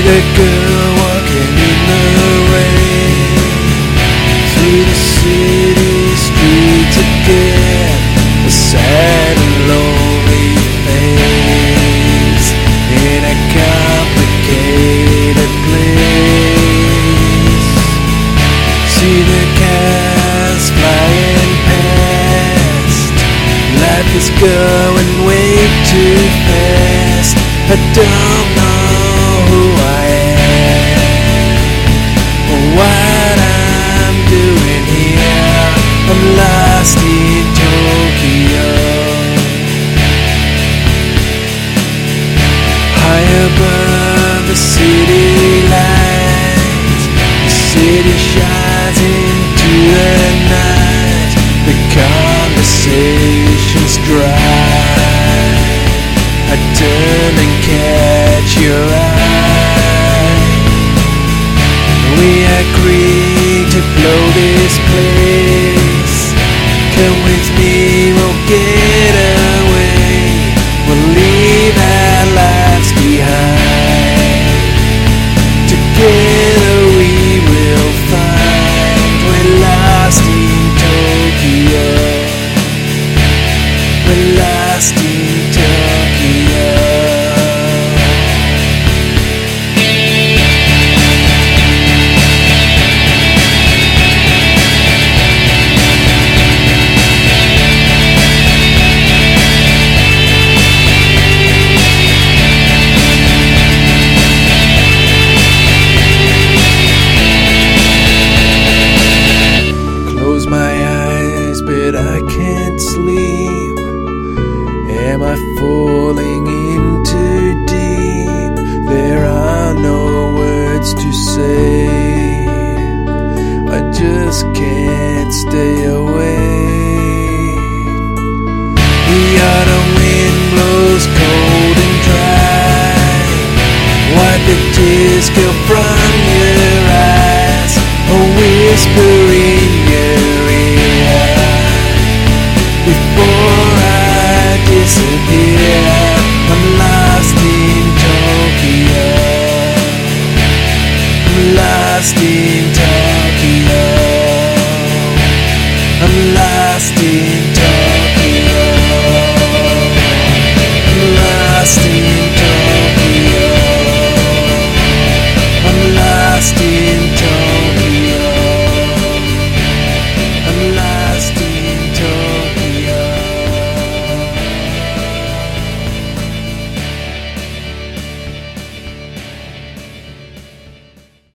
the girl walking in the rain through the city streets again, a sad and lonely face in a complicated place. See the cars flying past, life is going way too fast. I don't know who I am or what I'm doing here. I'm lost in Tokyo. High above the city lights, the city shines into the night. The conversation's dry. I turn and catch your eye. We agree to blow this place. Come with me, we'll get away. We'll leave our lives behind. Together we will find we're lost in Tokyo. We're lost in Tokyo. Close my eyes, but I can't sleep. Am I falling in too deep? There are no words to say. I just can't stay away. The autumn wind blows cold and dry. Wipe the tears go from your eyes. A whisper in your ear before I disappear.